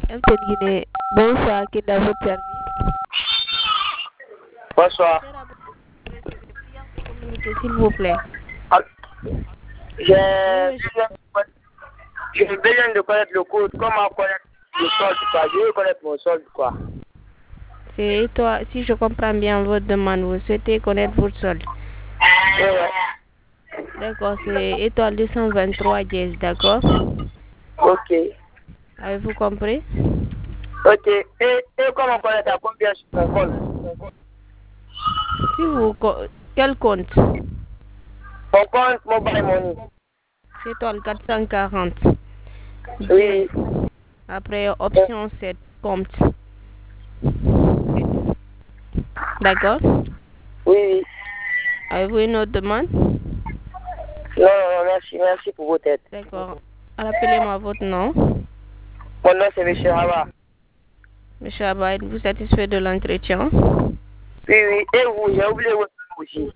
Guinée. Bonsoir, qui est dans votre service? Bonsoir. S'il vous plaît. J'ai besoin de connaître le code. Comment connaître le solde, quoi? Je veux connaître mon solde, quoi. C'est toi, si je comprends bien votre demande, vous souhaitez connaître votre solde. Ouais. D'accord, c'est étoile 223 dièse, d'accord? Ok. Avez-vous compris? Ok. Et comment connaître à combien sur mon compte? Si vous, quel compte? Mon compte Mobile Money. C'est étoile 440. Oui. Après, option 7, compte. D'accord? Oui. Avez-vous une autre demande? Non, merci. Merci pour votre aide. D'accord. Rappelez-moi votre nom. Mon nom, c'est M. Rawa. Monsieur Abba, êtes-vous satisfait de l'entretien? Oui. Et vous, j'ai oublié votre nom aussi.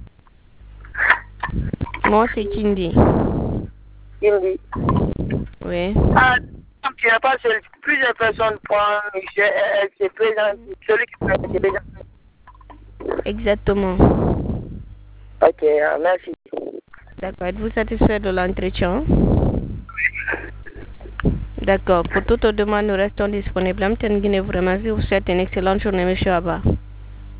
Moi, c'est Kindi. Kindi. Oui. Ah, donc il n'y a pas plusieurs personnes prennent, c'est présent, celui qui prend, c'est présent. Exactement. Ok, merci. D'accord. Êtes-vous satisfait de l'entretien? D'accord. Pour toute demande, nous restons disponibles. Guinée vous remercie. Vous souhaite une excellente journée, monsieur Abba.